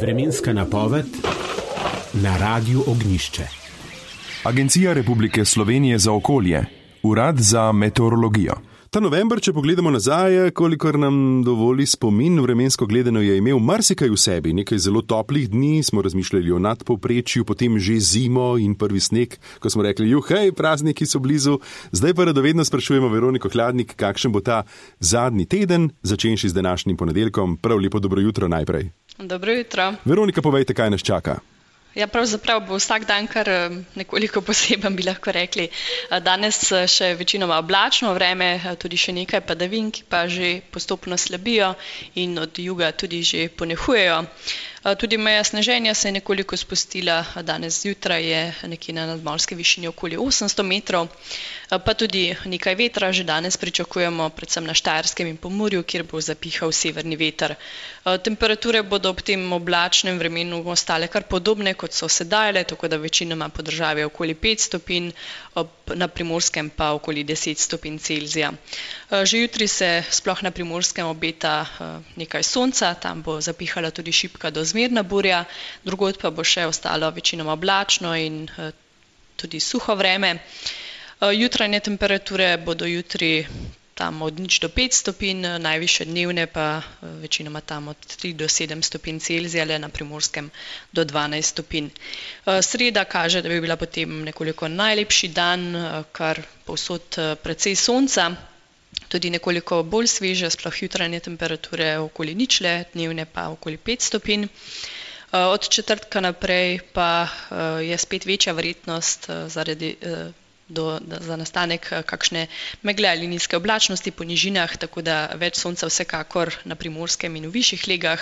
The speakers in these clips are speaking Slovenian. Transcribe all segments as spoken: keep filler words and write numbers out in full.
Vremenska napoved na Radiu Ognjišče. Agencija Republike Slovenije za okolje, Urad za meteorologijo. Ta november, če pogledamo nazaj, kolikor nam dovoli spomin, vremensko gledano je imel marsikaj v sebi. Nekaj zelo toplih dni, smo razmišljali o nadpovprečju, potem že zimo in prvi sneg, ko smo rekli, juhej, prazniki so blizu. Zdaj pa radovedno sprašujemo Veroniko Hladnik, kakšen bo ta zadnji teden, začenši z današnjim ponedeljkom. Prav lepo dobro jutro najprej. Dobro jutro. Veronika, povejte, kaj nas čaka. Ja, pravzaprav bo vsak dan kar nekoliko poseben, bi lahko rekli. Danes še večinoma oblačno vreme, tudi še nekaj padavin, ki pa že postopno slabijo in od juga tudi že ponehujejo. Tudi meja sneženja se je nekoliko spustila, danes zjutraj je nekje na nadmorski višini okoli osemsto metrov, pa tudi nekaj vetra že danes pričakujemo, predvsem na Štajerskem in Pomurju, kjer bo zapihal severni veter. Temperature bodo ob tem oblačnem vremenu ostale kar podobne, kot so sedajle, tako da večinoma po državi okoli pet stopinj, na Primorskem pa okoli deset stopinj Celzija. Že jutri se sploh na Primorskem obeta nekaj sonca, tam bo zapihala tudi šibka do zmerna burja, drugod pa bo še ostalo večinoma oblačno in tudi suho vreme. Jutranje temperature bodo jutri tam od nič do pet stopinj, najvišje dnevne pa večinoma tam od tri do sedem stopinj Celzija, le na Primorskem do dvanajst stopinj. Sreda kaže, da bi bila potem nekoliko najlepši dan, kar povsod precej sonca, tudi nekoliko bolj sveže, sploh jutranje temperature okoli ničle, dnevne pa okoli pet stopinj. Od četrtka naprej pa je spet večja verjetnost zaradi Do, da, za nastanek kakšne megle ali nizke oblačnosti po nižinah, tako da več sonca vsekakor na Primorskem in v višjih legah.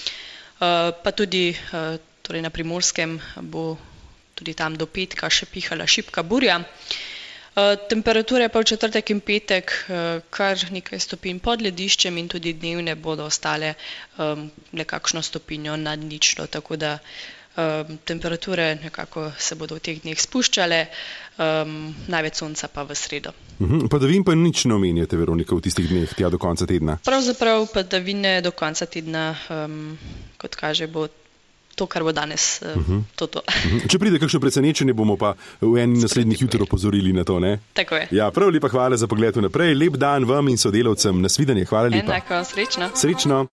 Pa tudi torej na Primorskem bo tudi tam do petka še pihala šibka burja. Temperature pa v četrtek in petek kar nekaj stopinj pod lediščem in tudi dnevne bodo ostale le kakšno stopinjo nad ničlo, tako da Um, temperature nekako se bodo v teh dneh spuščale, um, največ sonca pa v sredo. Uh-huh. Padavin pa nič ne omenjate, Veronika, v tistih dneh, tja do konca tedna? Pravzaprav padavine do konca tedna, um, kot kaže, bo to, kar bo danes, um, uh-huh. to to. Uh-huh. Če pride kakšno presenečenje, bomo pa v eni naslednjih jutro opozorili na to, ne? Tako je. Ja, prav lepa hvala za pogled vnaprej, lep dan vam in sodelavcem, nasvidenje, hvala lepa. Enako, srečno. Srečno.